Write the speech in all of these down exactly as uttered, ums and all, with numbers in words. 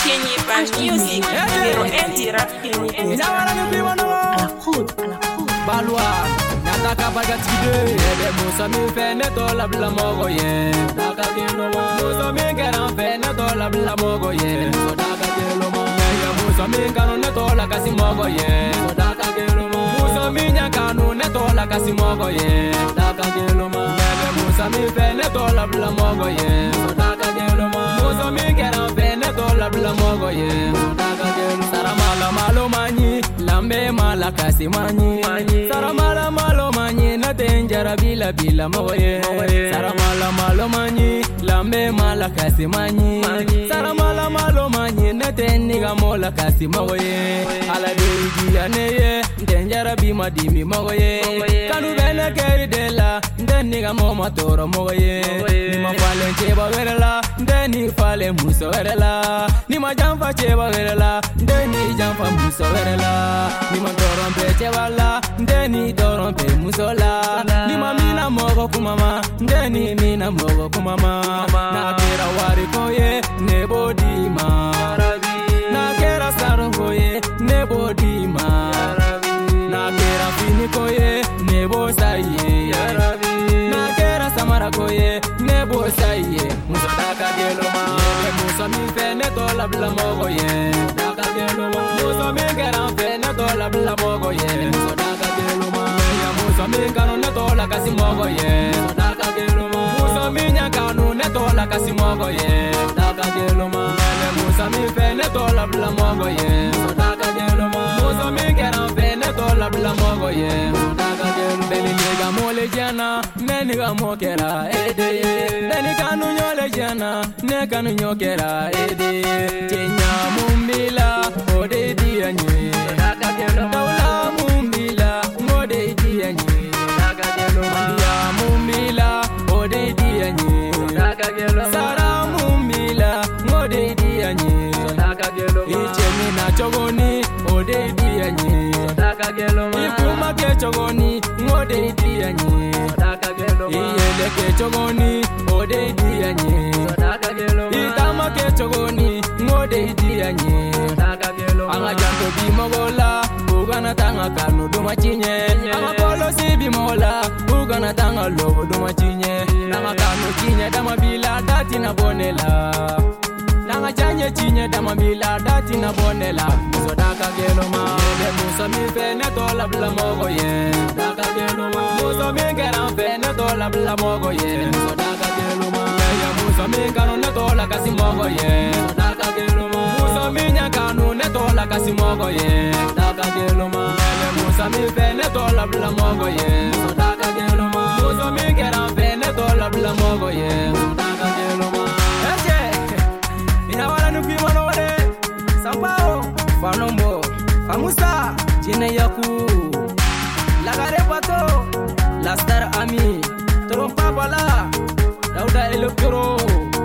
Kenny Band Music, Pero Anti Rap Kenny. À la fraude, à la fraude. Balwa, nataka bagatide. Ebe musa mi fene tola bla mogo ye. Taka kilo ma. Musa mi geran fene tola bla mogo ye. So taka kilo ma. Ya musa mi kanu ne tola kasi mogo ye. So taka kilo ma. Musa mi nya kanu ne tola kasi mogo ye. Taka kilo ma. Ebe musa mi fene tola bla mogo ye. So taka kilo ma. Musa mi geran fene tola bla mogo ye. So taka kilo. Saramala malo mani, lambe mala kasi mani. Saramala malo mani, na tenjara bila bila moye. Saramala malo mani, lambe mala kasi mani. Saramala malo mani, na teniga mola kasi moye. Ala degi aneye, tenjara bima dimi moye. Kanu bene keri dela, teniga moma toro moye. Ni ma fale cheba verela, teni fale muso verela. Ni ma jamfa cheba verela, teni jamfa muso verela. Ni ma toron pe cheba la, teni toron pe muso la. Ni ma mina mogo kumama, teni mina mogo kumama. Na kera wari koye, ne bodi ma. Na kera saron koye, ne bodi ma. Na kera fini koye, ne bo saye. Na kera samara koye, ne bo saye. Muso daka gelo ma. Muso mi fe ne tola bla mogo ye. Daka gelo ma. Muso mi geran fe ne tola bla mogo ye. Muso daka gelo ma. Ya muso mi kanu ne tola kasi mogo ye. Muso daka gelo ma. Muso mi nya kanu ne tola kasi mogo ye. Daka gelo ma. Muso mi fe ne tola bla mogo ye. Muso daka gelo ma. Muso mi geran fe ne tola bla mogo ye. Muso daka gelo. Beli nega mole jana, ne nega mokera ede. Beli kanu nyole jana, ne kanu nyokera ede. Chenya mumbila, ode dianye. Daka gelo ma. Taula mumbila, ode dianye. Daka gelo ma. Mandia mumbila, ode dianye. Daka gelo ma. Sara mumbila, ode dianye. Daka gelo ma. Ichemi na chogoni, ode dianye. Daka gelo ma. Ikuma ke chogoni, ode dianye. Daka gelo ma. Iyele ke chogoni, ode dianye. Daka gelo ma. Itama ke chogoni, ode dianye. Daka gelo ma. Anga janto bi mogola, ugana tanga kanu do machinye. Anga kolo si bi mola, ugana tanga lobo do machinye. Anga kanu chinye dama bila dati na bonela. Nanga janye chinye dama bila dati na bonela. Muso daka gelo ma. Ebe muso mi fe ne tola bla mogo ye. Daka gelo ma. Muso mi geran fe ne tola bla mogo ye. Muso daka gelo ma. Ya muso mi kanu ne tola kasi mogo ye. Muso daka gelo ma. Muso mi nya kanu ne tola kasi mogo ye. Daka gelo ma. Ebe muso mi fe ne tola bla mogo ye. Muso daka gelo ma. Muso mi geran fe ne tola bla mogo ye. Muso daka gelo ma. Inawala nufi manore Sampao Fanombo Famusa Jine Yaku Lagare Pato La Star Ami Trompa Bala Dauda Electro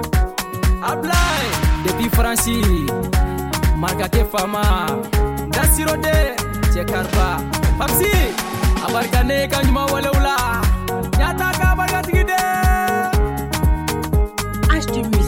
Ablay Depuis Franci Marga Kefama Dasirode Chekarpa Papsi Abarkane Kanjuma Waleula Nyata Kabarga Tigide H D